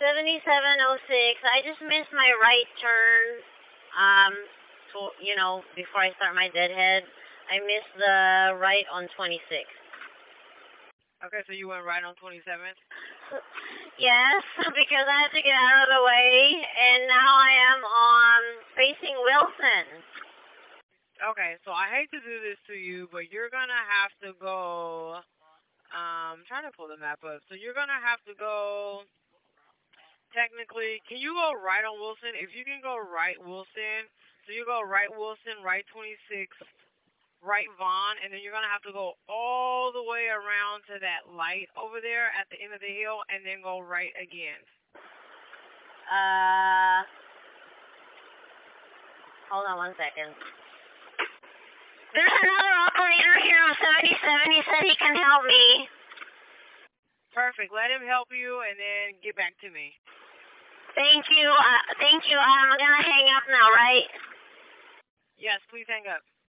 7706. I just missed my right turn. Before I start my deadhead, I missed the right on 26. Okay, so you went right on 27th? Yes, because I had to get out of the way, and now I am on facing Wilson. Okay, so I hate to do this to you, but you're gonna have to go. I'm trying to pull the map up. So you're gonna have to go. Technically, can you go right on Wilson? If you can go right Wilson, so you go right Wilson, right 26, right Vaughn, and then you're gonna have to go all the way around to that light over there at the end of the hill, and then go right again. Hold on 1 second. There's another operator here on 77. He said he can help me. Perfect. Let him help you, and then get back to me. Thank you. I'm gonna hang up now, right? Yes, please hang up.